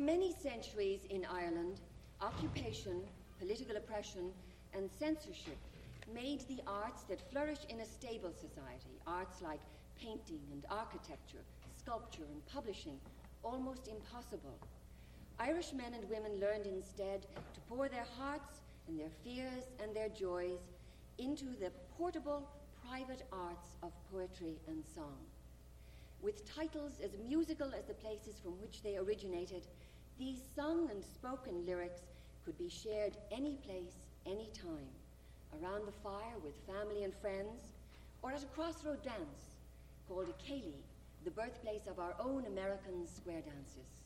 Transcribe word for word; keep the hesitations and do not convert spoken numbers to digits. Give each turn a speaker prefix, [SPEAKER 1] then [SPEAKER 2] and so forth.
[SPEAKER 1] many centuries in Ireland, occupation, political oppression, and censorship made the arts that flourish in a stable society, arts like painting and architecture, sculpture and publishing, almost impossible. Irish men and women learned instead to pour their hearts and their fears and their joys into the portable, private arts of poetry and song. With titles as musical as the places from which they originated, these sung and spoken lyrics could be shared any place, any time, around the fire with family and friends, or at a crossroad dance called a ceilidh, the birthplace of our own American square dances.